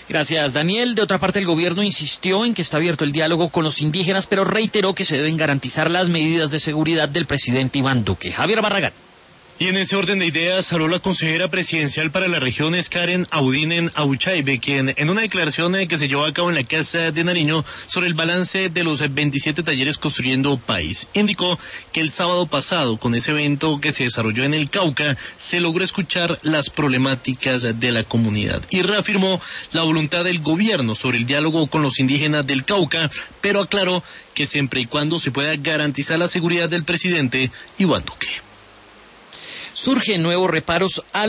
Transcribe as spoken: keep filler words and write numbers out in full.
Gracias, Daniel. De otra parte, el gobierno insistió en que está abierto el diálogo con los indígenas, pero reiteró que se deben garantizar las medidas de seguridad del presidente Iván Duque. Javier Barragán. Y en ese orden de ideas habló la consejera presidencial para las regiones Karen Audinen Auchaibe, quien en una declaración que se llevó a cabo en la Casa de Nariño sobre el balance de los veintisiete talleres Construyendo País, indicó que el sábado pasado, con ese evento que se desarrolló en el Cauca, se logró escuchar las problemáticas de la comunidad y reafirmó la voluntad del gobierno sobre el diálogo con los indígenas del Cauca, pero aclaró que siempre y cuando se pueda garantizar la seguridad del presidente Iván Duque. Surgen nuevos reparos al